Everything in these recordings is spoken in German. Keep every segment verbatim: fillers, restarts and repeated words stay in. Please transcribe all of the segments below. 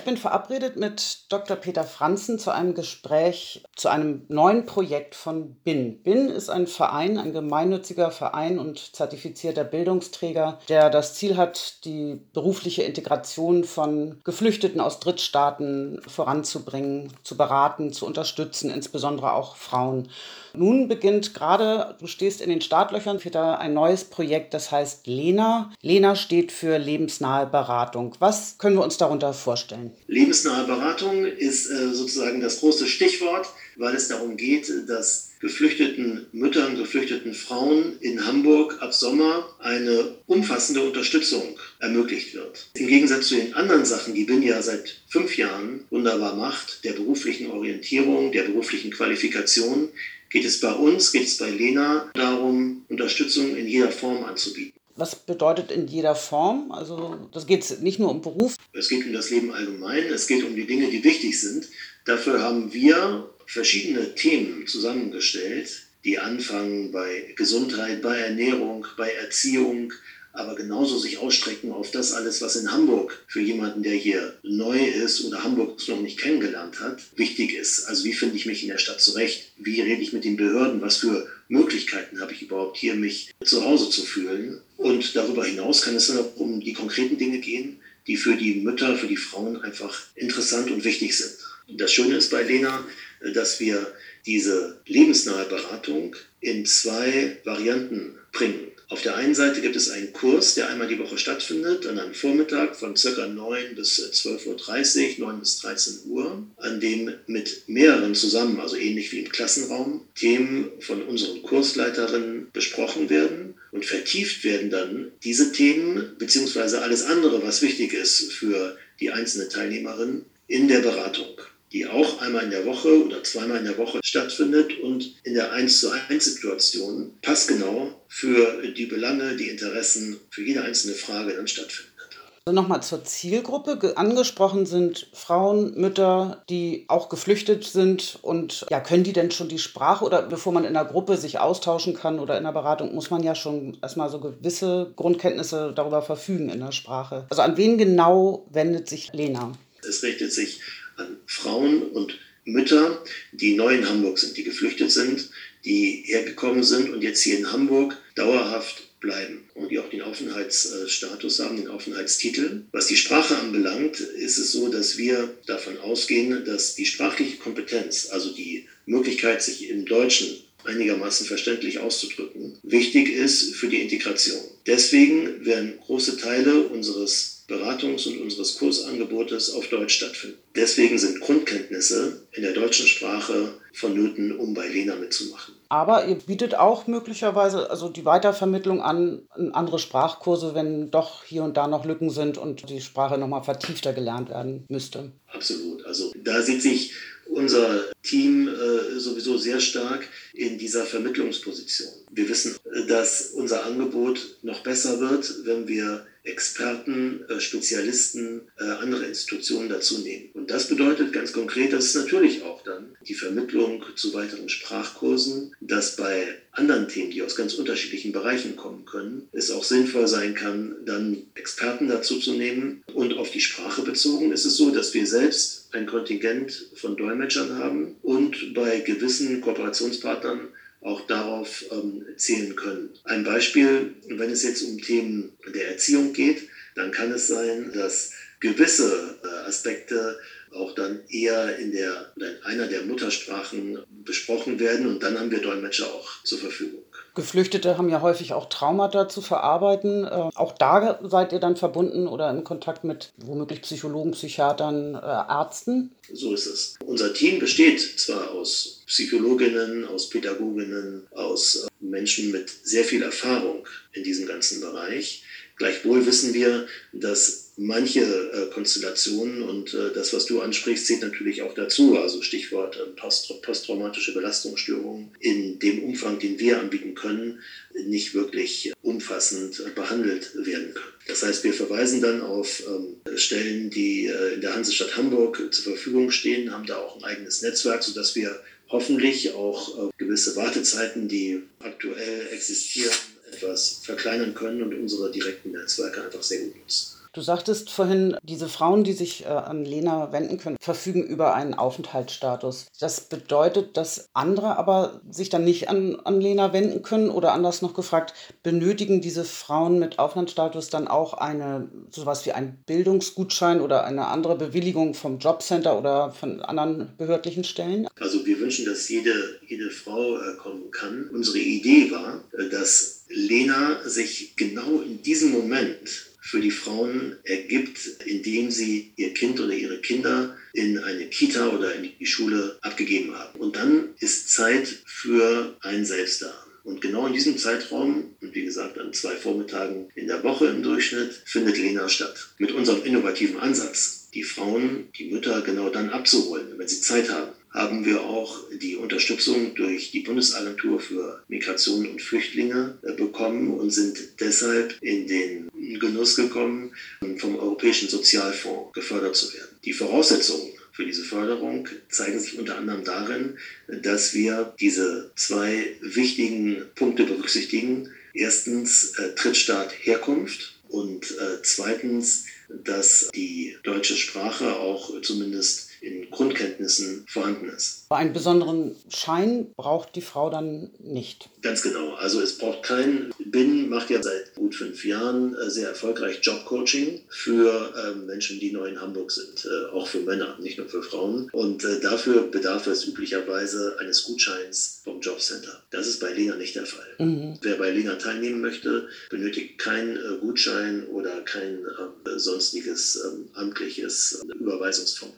ich bin verabredet mit Doktor Peter Franzen zu einem Gespräch zu einem neuen Projekt von B I N. B I N ist ein Verein, ein gemeinnütziger Verein und zertifizierter Bildungsträger, der das Ziel hat, die berufliche Integration von Geflüchteten aus Drittstaaten voranzubringen, zu beraten, zu unterstützen, insbesondere auch Frauen. Nun beginnt gerade, du stehst in den Startlöchern, Peter, ein neues Projekt, das heißt LENA. LENA steht für lebensnahe Beratung. Was können wir uns darunter vorstellen? Lebensnahe Beratung ist äh, sozusagen das große Stichwort, weil es darum geht, dass geflüchteten Müttern, geflüchteten Frauen in Hamburg ab Sommer eine umfassende Unterstützung ermöglicht wird. Im Gegensatz zu den anderen Sachen, die B I N ja seit fünf Jahren wunderbar macht, der beruflichen Orientierung, der beruflichen Qualifikation, geht es bei uns, geht es bei LENA darum, Unterstützung in jeder Form anzubieten. Was bedeutet in jeder Form? Also das geht nicht nur um Beruf. Es geht um das Leben allgemein, es geht um die Dinge, die wichtig sind. Dafür haben wir verschiedene Themen zusammengestellt, die anfangen bei Gesundheit, bei Ernährung, bei Erziehung, aber genauso sich ausstrecken auf das alles, was in Hamburg für jemanden, der hier neu ist oder Hamburg noch nicht kennengelernt hat, wichtig ist. Also wie finde ich mich in der Stadt zurecht? Wie rede ich mit den Behörden? Was für Möglichkeiten habe ich überhaupt hier, mich zu Hause zu fühlen? Und darüber hinaus kann es dann auch um die konkreten Dinge gehen, die für die Mütter, für die Frauen einfach interessant und wichtig sind. Und das Schöne ist bei LENA, dass wir diese lebensnahe Beratung in zwei Varianten bringen. Auf der einen Seite gibt es einen Kurs, der einmal die Woche stattfindet, an einem Vormittag von ca. neun bis zwölf Uhr dreißig, neun bis dreizehn Uhr, an dem mit mehreren zusammen, also ähnlich wie im Klassenraum, Themen von unseren Kursleiterinnen besprochen werden und vertieft werden dann diese Themen bzw. alles andere, was wichtig ist für die einzelne Teilnehmerin in der Beratung, die auch einmal in der Woche oder zweimal in der Woche stattfindet und in der eins zu eins Situation passgenau für die Belange, die Interessen, für jede einzelne Frage dann stattfindet. Also nochmal zur Zielgruppe. Angesprochen sind Frauen, Mütter, die auch geflüchtet sind. Und ja, können die denn schon die Sprache oder bevor man in einer Gruppe sich austauschen kann oder in einer Beratung, muss man ja schon erstmal so gewisse Grundkenntnisse darüber verfügen in der Sprache. Also an wen genau wendet sich LENA? Es richtet sich an Frauen und Mütter, die neu in Hamburg sind, die geflüchtet sind, die hergekommen sind und jetzt hier in Hamburg dauerhaft bleiben und die auch den Aufenthaltsstatus haben, den Aufenthaltstitel. Was die Sprache anbelangt, ist es so, dass wir davon ausgehen, dass die sprachliche Kompetenz, also die Möglichkeit, sich im Deutschen einigermaßen verständlich auszudrücken, wichtig ist für die Integration. Deswegen werden große Teile unseres Beratungs- und unseres Kursangebotes auf Deutsch stattfinden. Deswegen sind Grundkenntnisse in der deutschen Sprache vonnöten, um bei LENA mitzumachen. Aber ihr bietet auch möglicherweise also die Weitervermittlung an andere Sprachkurse, wenn doch hier und da noch Lücken sind und die Sprache nochmal vertiefter gelernt werden müsste. Absolut. Also da sieht sich unser Team äh, sowieso sehr stark in dieser Vermittlungsposition. Wir wissen, dass unser Angebot noch besser wird, wenn wir Experten, äh, Spezialisten, äh, andere Institutionen dazu nehmen. Und das bedeutet ganz konkret, dass es natürlich auch dann die Vermittlung zu weiteren Sprachkursen, dass bei anderen Themen, die aus ganz unterschiedlichen Bereichen kommen können, es auch sinnvoll sein kann, dann Experten dazu zu nehmen. Und auf die Sprache bezogen ist es so, dass wir selbst ein Kontingent von Dolmetschern haben und bei gewissen Kooperationspartnern auch darauf ähm, zählen können. Ein Beispiel, wenn es jetzt um Themen der Erziehung geht, dann kann es sein, dass gewisse äh, Aspekte auch dann eher in, der, oder in einer der Muttersprachen besprochen werden und dann haben wir Dolmetscher auch zur Verfügung. Geflüchtete haben ja häufig auch Traumata zu verarbeiten. Äh, auch da seid ihr dann verbunden oder in Kontakt mit womöglich Psychologen, Psychiatern, äh, Ärzten? So ist es. Unser Team besteht zwar aus Psychologinnen, aus Pädagoginnen, aus äh, Menschen mit sehr viel Erfahrung in diesem ganzen Bereich. Gleichwohl wissen wir, dass manche äh, Konstellationen und äh, das, was du ansprichst, zählt natürlich auch dazu. Also Stichwort äh, post- posttraumatische Belastungsstörungen in dem Umfang, den wir anbieten können, nicht wirklich umfassend äh, behandelt werden können. Das heißt, wir verweisen dann auf ähm, Stellen, die äh, in der Hansestadt Hamburg äh, zur Verfügung stehen, haben da auch ein eigenes Netzwerk, sodass wir hoffentlich auch äh, gewisse Wartezeiten, die aktuell existieren, etwas verkleinern können und unsere direkten Netzwerke einfach sehr gut nutzen. Du sagtest vorhin, diese Frauen, die sich äh, an Lena wenden können, verfügen über einen Aufenthaltsstatus. Das bedeutet, dass andere aber sich dann nicht an, an Lena wenden können, oder anders noch gefragt, benötigen diese Frauen mit Aufenthaltsstatus dann auch eine sowas wie einen Bildungsgutschein oder eine andere Bewilligung vom Jobcenter oder von anderen behördlichen Stellen? Also wir wünschen, dass jede, jede Frau äh, kommen kann. Unsere Idee war, äh, dass Lena sich genau in diesem Moment für die Frauen ergibt, indem sie ihr Kind oder ihre Kinder in eine Kita oder in die Schule abgegeben haben. Und dann ist Zeit für einen selbst da. Und genau in diesem Zeitraum, und wie gesagt an zwei Vormittagen in der Woche im Durchschnitt, findet Lena statt. Mit unserem innovativen Ansatz, die Frauen, die Mütter genau dann abzuholen, wenn sie Zeit haben, haben wir auch die Unterstützung durch die Bundesagentur für Migration und Flüchtlinge bekommen und sind deshalb in den Genuss gekommen, vom Europäischen Sozialfonds gefördert zu werden. Die Voraussetzungen für diese Förderung zeigen sich unter anderem darin, dass wir diese zwei wichtigen Punkte berücksichtigen. Erstens äh, Drittstaat Herkunft und äh, zweitens, dass die deutsche Sprache auch zumindest in Grundkenntnissen vorhanden ist. Einen besonderen Schein braucht die Frau dann nicht. Ganz genau. Also es braucht keinen. B I N macht ja seit gut fünf Jahren sehr erfolgreich Jobcoaching für ähm, Menschen, die neu in Hamburg sind. Äh, auch für Männer, nicht nur für Frauen. Und äh, dafür bedarf es üblicherweise eines Gutscheins vom Jobcenter. Das ist bei Lena nicht der Fall. Mhm. Wer bei Lena teilnehmen möchte, benötigt keinen äh, Gutschein oder kein äh, sonstiges äh, amtliches äh, Überweisungsformular.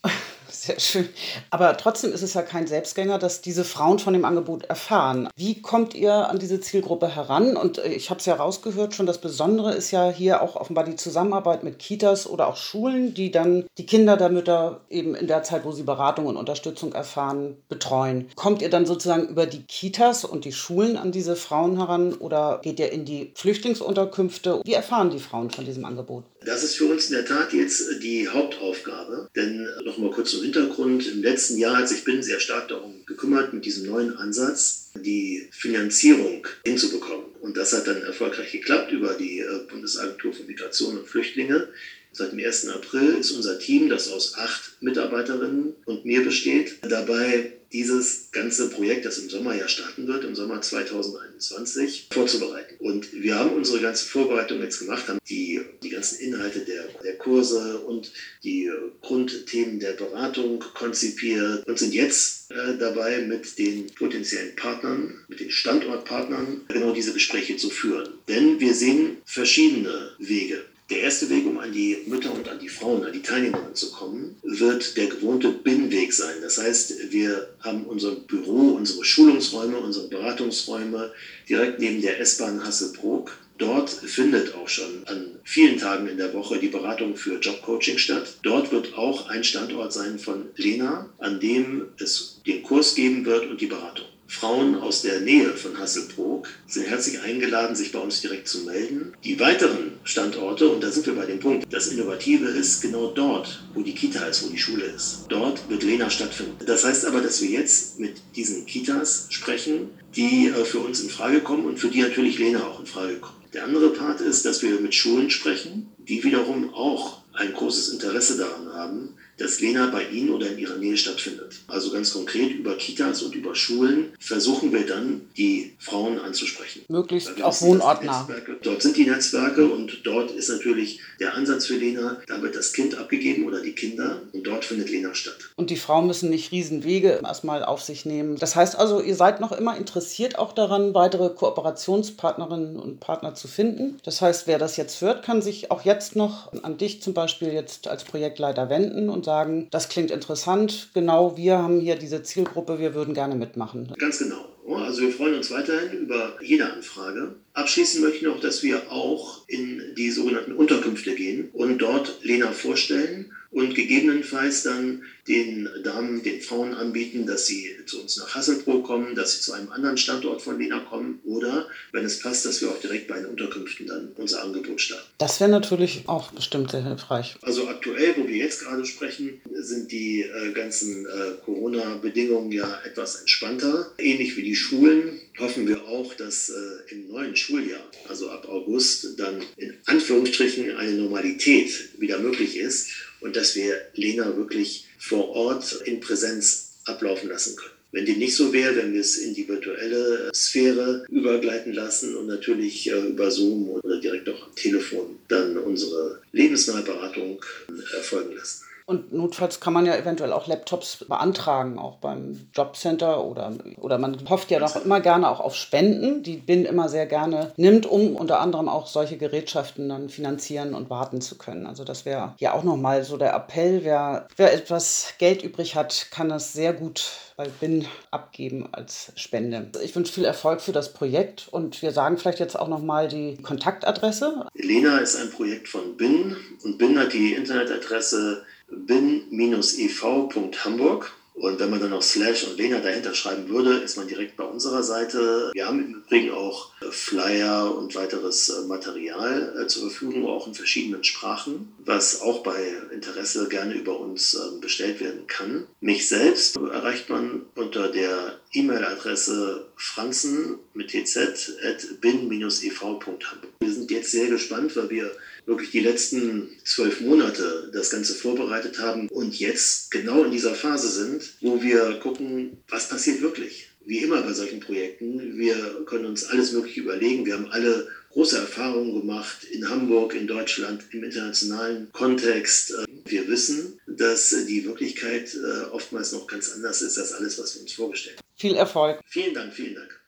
Sehr schön. Aber trotzdem ist es ja kein Selbstgänger, dass diese Frauen von dem Angebot erfahren. Wie kommt ihr an diese Zielgruppe heran? Und ich habe es ja rausgehört schon, das Besondere ist ja hier auch offenbar die Zusammenarbeit mit Kitas oder auch Schulen, die dann die Kinder der Mütter eben in der Zeit, wo sie Beratung und Unterstützung erfahren, betreuen. Kommt ihr dann sozusagen über die Kitas und die Schulen an diese Frauen heran oder geht ihr in die Flüchtlingsunterkünfte? Wie erfahren die Frauen von diesem Angebot? Das ist für uns in der Tat jetzt die Hauptaufgabe, denn noch mal kurz zum Hintergrund. Im letzten Jahr hat sich B I N sehr stark darum gekümmert, mit diesem neuen Ansatz die Finanzierung hinzubekommen. Und das hat dann erfolgreich geklappt über die Bundesagentur für Migration und Flüchtlinge. Seit dem ersten April ist unser Team, das aus acht Mitarbeiterinnen und mir besteht, dabei, dieses ganze Projekt, das im Sommer ja starten wird, im Sommer zweitausendeinundzwanzig, vorzubereiten. Und wir haben unsere ganze Vorbereitung jetzt gemacht, haben die, die ganzen Inhalte der, der Kurse und die Grundthemen der Beratung konzipiert und sind jetzt äh, dabei, mit den potenziellen Partnern, mit den Standortpartnern, genau diese Gespräche zu führen. Denn wir sehen verschiedene Wege. Der erste Weg, um an die Mütter und an die Frauen, an die Teilnehmerinnen zu kommen, wird der gewohnte B I N-Weg sein. Das heißt, wir haben unser Büro, unsere Schulungsräume, unsere Beratungsräume direkt neben der S-Bahn Hasselbrook. Dort findet auch schon an vielen Tagen in der Woche die Beratung für Jobcoaching statt. Dort wird auch ein Standort sein von Lena, an dem es den Kurs geben wird und die Beratung. Frauen aus der Nähe von Hasselbrook sind herzlich eingeladen, sich bei uns direkt zu melden. Die weiteren Standorte, und da sind wir bei dem Punkt, das Innovative ist genau dort, wo die Kita ist, wo die Schule ist. Dort wird Lena stattfinden. Das heißt aber, dass wir jetzt mit diesen Kitas sprechen, die für uns in Frage kommen und für die natürlich Lena auch in Frage kommt. Der andere Part ist, dass wir mit Schulen sprechen, die wiederum auch ein großes Interesse daran haben, dass Lena bei Ihnen oder in Ihrer Nähe stattfindet. Also ganz konkret über Kitas und über Schulen versuchen wir dann, die Frauen anzusprechen. Möglichst auch wohnortnah. Dort sind die Netzwerke und dort ist natürlich der Ansatz für Lena, da wird das Kind abgegeben oder die Kinder und dort findet Lena statt. Und die Frauen müssen nicht Riesenwege erstmal auf sich nehmen. Das heißt also, ihr seid noch immer interessiert auch daran, weitere Kooperationspartnerinnen und Partner zu finden. Das heißt, wer das jetzt hört, kann sich auch jetzt noch an dich zum Beispiel jetzt als Projektleiter wenden und sagen, das klingt interessant, genau, wir haben hier diese Zielgruppe, wir würden gerne mitmachen. Ganz genau. Also wir freuen uns weiterhin über jede Anfrage. Abschließend möchte ich noch, dass wir auch in die sogenannten Unterkünfte gehen und dort Lena vorstellen und gegebenenfalls dann den Damen, den Frauen anbieten, dass sie zu uns nach Hasselbrook kommen, dass sie zu einem anderen Standort von Lena kommen oder, wenn es passt, dass wir auch direkt bei den Unterkünften dann unser Angebot starten. Das wäre natürlich auch bestimmt sehr hilfreich. Also aktuell, wo wir jetzt gerade sprechen, sind die äh, ganzen äh, Corona-Bedingungen ja etwas entspannter. Ähnlich wie die Schulen hoffen wir auch, dass äh, im neuen Schuljahr, also ab August, dann in Anführungsstrichen eine Normalität wieder möglich ist und dass wir Lena wirklich vor Ort in Präsenz ablaufen lassen können. Wenn dem nicht so wäre, wenn wir es in die virtuelle Sphäre übergleiten lassen und natürlich äh, über Zoom oder direkt auch am Telefon dann unsere lebensnahe Beratung äh, erfolgen lassen. Und notfalls kann man ja eventuell auch Laptops beantragen, auch beim Jobcenter oder, oder man hofft ja doch immer gerne auch auf Spenden, die B I N immer sehr gerne nimmt, um unter anderem auch solche Gerätschaften dann finanzieren und warten zu können. Also das wäre ja auch nochmal so der Appell, wer, wer etwas Geld übrig hat, kann das sehr gut bei B I N abgeben als Spende. Ich wünsche viel Erfolg für das Projekt und wir sagen vielleicht jetzt auch nochmal die Kontaktadresse. Lena ist ein Projekt von B I N und B I N hat die Internetadresse bin Bindestrich e v Punkt hamburg. Und wenn man dann noch Slash und Lena dahinter schreiben würde, ist man direkt bei unserer Seite. Wir haben im Übrigen auch Flyer und weiteres Material zur Verfügung, auch in verschiedenen Sprachen, was auch bei Interesse gerne über uns bestellt werden kann. Mich selbst erreicht man unter der E-Mail-Adresse franzen mit tz at bin Bindestrich e v Punkt hamburg. Wir sind jetzt sehr gespannt, weil wir wirklich die letzten zwölf Monate das Ganze vorbereitet haben und jetzt genau in dieser Phase sind, wo wir gucken, was passiert wirklich. Wie immer bei solchen Projekten, wir können uns alles Mögliche überlegen. Wir haben alle große Erfahrungen gemacht in Hamburg, in Deutschland, im internationalen Kontext. Wir wissen, dass die Wirklichkeit oftmals noch ganz anders ist als alles, was wir uns vorgestellt haben. Viel Erfolg. Vielen Dank, vielen Dank.